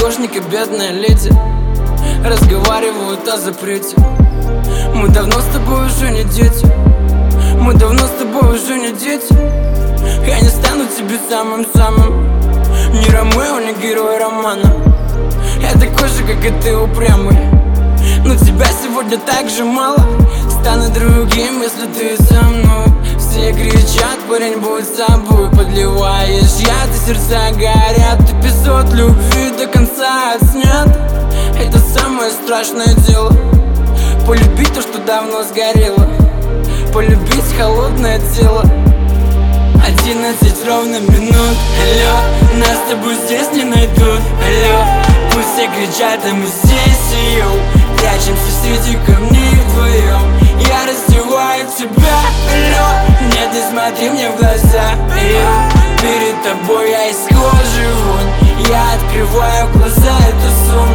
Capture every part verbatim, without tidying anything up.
Художник и бедная леди разговаривают о запрете. Мы давно с тобой уже не дети. Мы давно с тобой уже не дети. Я не стану тебе самым-самым, ни Ромео, ни герой романа. Я такой же, как и ты, упрямый, но тебя сегодня так же мало. Стану другим, если ты со мной. Все кричат, парень, будь собой. Подливаешь яд, и сердца горят. Эпизод любви до конца отснят. Это самое страшное дело. Полюбить то, что давно сгорело. Полюбить холодное тело. Одиннадцать ровно минут. Алло, нас с тобой здесь не найдут. Алло, пусть все кричат, а мы здесь, йоу. Прячемся среди камней вдвоем. Я раздеваю тебя, алло. Нет, не смотри мне в глаза, йоу. Перед тобой я из кожи вон. Я открываю глаза, это сон.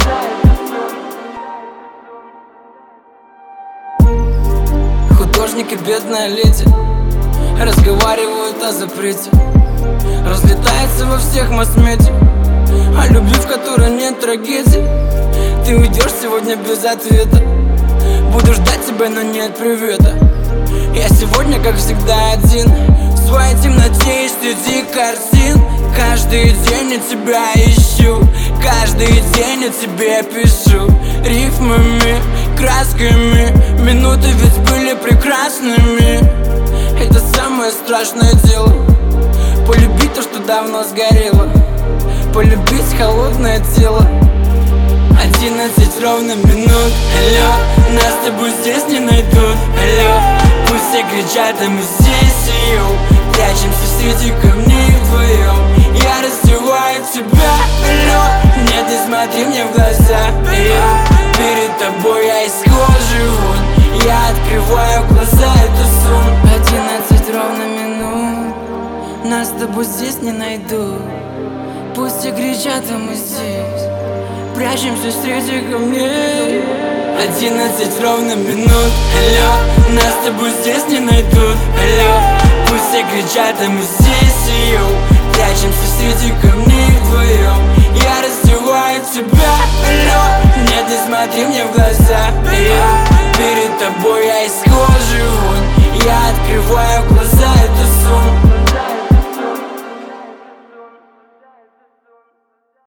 Художник и бедная леди разговаривают о запрете. Разлетается во всех масс-медиа о любви, в которой нет трагедии. Ты уйдешь сегодня без ответа. Буду ждать тебя, но нет привета. Я сегодня, как всегда, один в своей темноте и среди картин. Каждый день я тебя ищу, каждый день я тебе пишу. Рифмами, красками, минуты ведь были прекрасными. Это самое страшное дело. Полюбить то, что давно сгорело. Полюбить холодное тело. Одиннадцать ровно минут. Алло, нас с тобой здесь не найдут. Алло, пусть все кричат, а мы здесь, йоу. Прячемся среди камней вдвоем. Я раздеваю тебя, алло. Нет, не смотри мне в глаза, йоу. Перед тобой я из кожи вон. Я открываю глаза, это сон. Одиннадцать ровно минут. Нас с тобой здесь не найдут. Пусть все кричат, а мы здесь. Прячемся среди камней. Одиннадцать ровно минут. Алло, нас с тобой здесь не найдут. Алло, пусть все кричат, а мы здесь, йоу. Прячемся среди камней вдвоем. Я раздеваю тебя, алло. Нет, не смотри мне в глаза, йоу. Перед тобой я из кожи вон. Я открываю глаза.